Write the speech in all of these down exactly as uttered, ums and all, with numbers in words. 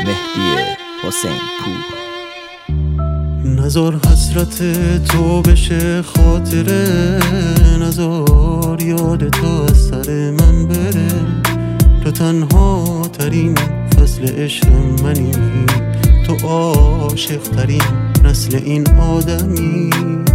مهدی حسین پور. نزار حسرت تو بشه خاطره، نزار یاد تو از سر من بره. تو تنها ترین فصل عشق منی، تو عاشق ترین نسل این آدمی.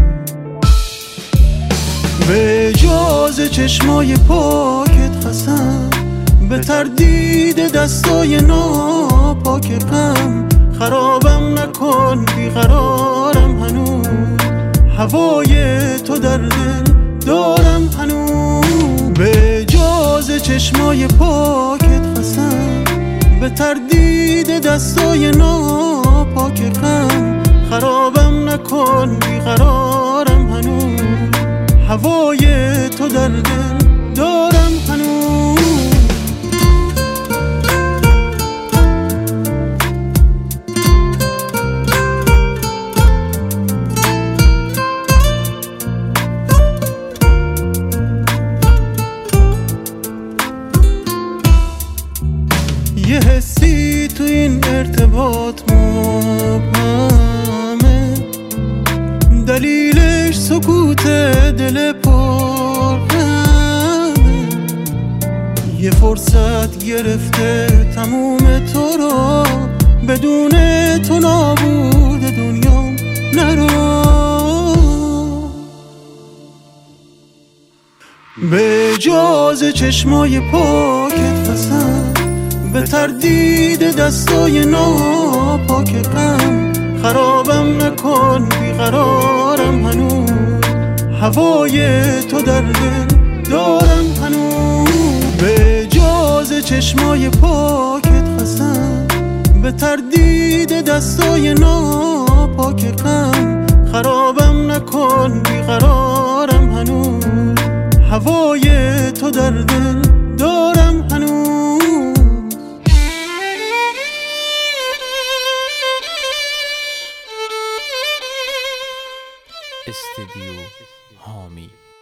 به جاز چشمای پاکت قسم، به تردید دستای ناپاک غم. خرابم نکن بیقرارم هنوز، هوای تو در دل دارم هنوز. به جاز چشمای پاکت قسم، به تردید دستای ناپاک غم. خرابم نکن بیقرارم هنوز، هوای تو در دل دارم هنوز. یه حسی تو این ارتباط مبهمه، دلیلش سکوت دل پرغمه. یه فرصت گرفته تموم تو رو، بدون تو نابود دنیا نرو. به جاز چشمای پاکت قسم، به تردید دستای ناپاک غم. خرابم نکن بیقرارم هنوز، هوای تو در دل دارم هنوز. به جاز چشمای پاکت قسم، به تردید دستای ناپاک غم. خرابم نکن بیقرارم هنوز، هوای تو در دل دارم هنوز. استدیو حامی.